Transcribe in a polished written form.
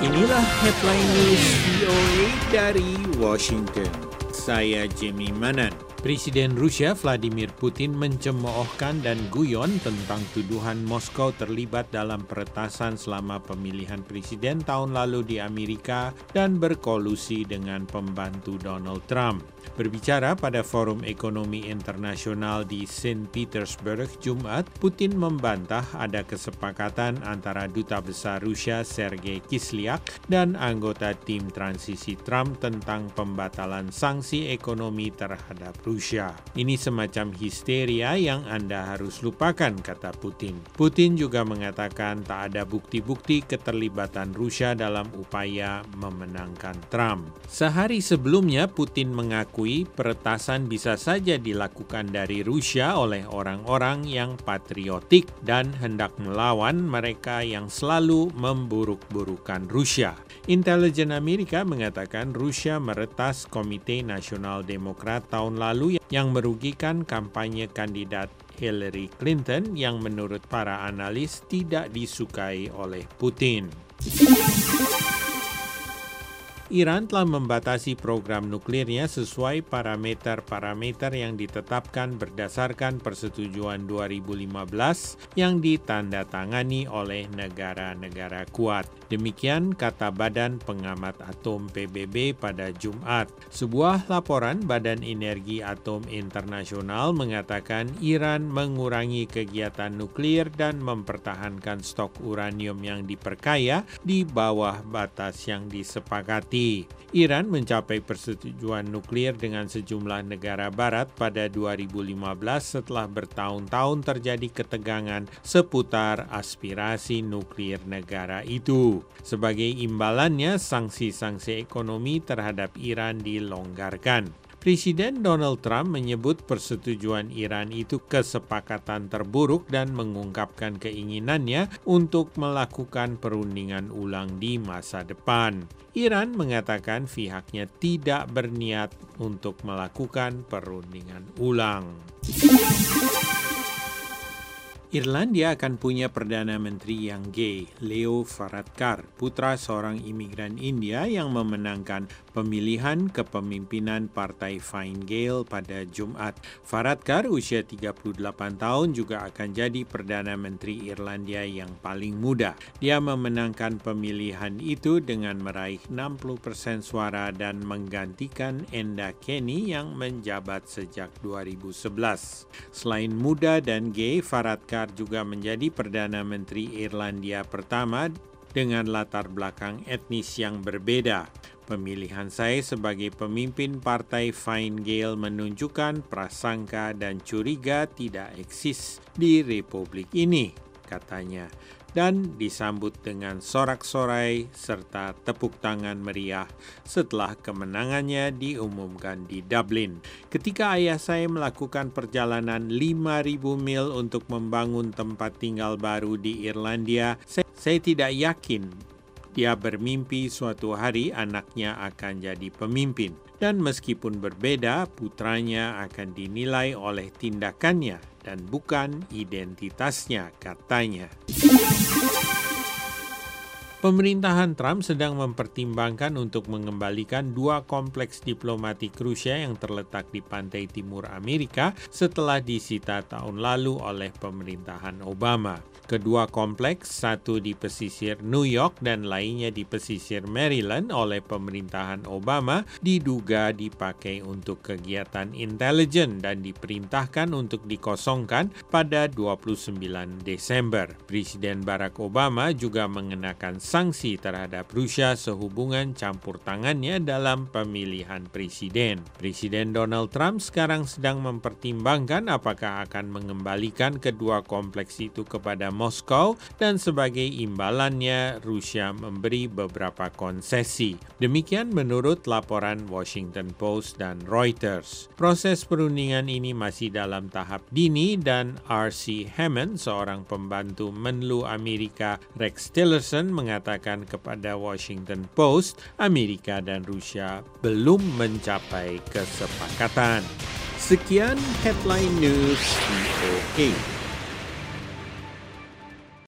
Inilah headline news VOA dari Washington. Saya Jimmy Manan. Presiden Rusia Vladimir Putin mencemoohkan dan guyon tentang tuduhan Moskow terlibat dalam peretasan selama pemilihan presiden tahun lalu di Amerika dan berkolusi dengan pembantu Donald Trump. Berbicara pada Forum Ekonomi Internasional di St. Petersburg Jumat, Putin membantah ada kesepakatan antara Duta Besar Rusia Sergei Kislyak dan anggota tim transisi Trump tentang pembatalan sanksi ekonomi terhadap Rusia. Ini semacam histeria yang Anda harus lupakan, kata Putin. Putin juga mengatakan tak ada bukti-bukti keterlibatan Rusia dalam upaya memenangkan Trump. Sehari sebelumnya, Putin mengakui peretasan bisa saja dilakukan dari Rusia oleh orang-orang yang patriotik dan hendak melawan mereka yang selalu memburuk-burukan Rusia. Intelijen Amerika mengatakan Rusia meretas Komite Nasional Demokrat tahun lalu yang merugikan kampanye kandidat Hillary Clinton yang menurut para analis tidak disukai oleh Putin. Iran telah membatasi program nuklirnya sesuai parameter-parameter yang ditetapkan berdasarkan persetujuan 2015 yang ditandatangani oleh negara-negara kuat. Demikian kata Badan Pengamat Atom PBB pada Jumat. Sebuah laporan Badan Energi Atom Internasional mengatakan Iran mengurangi kegiatan nuklir dan mempertahankan stok uranium yang diperkaya di bawah batas yang disepakati. Iran mencapai persetujuan nuklir dengan sejumlah negara barat pada 2015 setelah bertahun-tahun terjadi ketegangan seputar aspirasi nuklir negara itu. Sebagai imbalannya, sanksi-sanksi ekonomi terhadap Iran dilonggarkan. Presiden Donald Trump menyebut persetujuan Iran itu kesepakatan terburuk dan mengungkapkan keinginannya untuk melakukan perundingan ulang di masa depan. Iran mengatakan pihaknya tidak berniat untuk melakukan perundingan ulang. Irlandia akan punya Perdana Menteri yang gay, Leo Varadkar, putra seorang imigran India yang memenangkan pemilihan kepemimpinan Partai Fine Gael pada Jumat. Varadkar, usia 38 tahun, juga akan jadi Perdana Menteri Irlandia yang paling muda. Dia memenangkan pemilihan itu dengan meraih 60% suara dan menggantikan Enda Kenny yang menjabat sejak 2011. Selain muda dan gay, Varadkar juga menjadi Perdana Menteri Irlandia pertama dengan latar belakang etnis yang berbeda. Pemilihan saya sebagai pemimpin Partai Fine Gael menunjukkan prasangka dan curiga tidak eksis di Republik ini, katanya, dan disambut dengan sorak-sorai serta tepuk tangan meriah setelah kemenangannya diumumkan di Dublin. Ketika ayah saya melakukan perjalanan 5.000 mil untuk membangun tempat tinggal baru di Irlandia, saya tidak yakin dia bermimpi suatu hari anaknya akan jadi pemimpin. Dan meskipun berbeda, putranya akan dinilai oleh tindakannya dan bukan identitasnya, katanya. Pemerintahan Trump sedang mempertimbangkan untuk mengembalikan 2 kompleks diplomatik Rusia yang terletak di pantai timur Amerika setelah disita tahun lalu oleh pemerintahan Obama. Kedua kompleks, satu di pesisir New York dan lainnya di pesisir Maryland oleh pemerintahan Obama, diduga dipakai untuk kegiatan intelijen dan diperintahkan untuk dikosongkan pada 29 Desember. Presiden Barack Obama juga mengenakan sanksi terhadap Rusia sehubungan campur tangannya dalam pemilihan presiden. Presiden Donald Trump sekarang sedang mempertimbangkan apakah akan mengembalikan kedua kompleks itu kepada Moskow dan sebagai imbalannya Rusia memberi beberapa konsesi. Demikian menurut laporan Washington Post dan Reuters. Proses perundingan ini masih dalam tahap dini dan R.C. Hammond, seorang pembantu Menlu Amerika Rex Tillerson, mengatakan kepada Washington Post, Amerika dan Rusia belum mencapai kesepakatan. Sekian headline news VOA.